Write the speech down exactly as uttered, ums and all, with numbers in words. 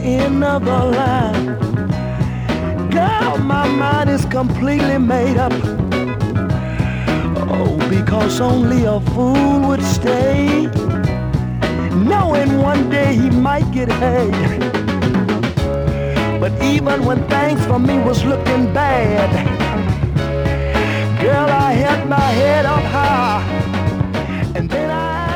end of the line. Girl, my mind is completely made up. Oh, because only a fool would stay, knowing one day he might get hay. But even when things for me was looking bad, girl, I held my head up high, and then I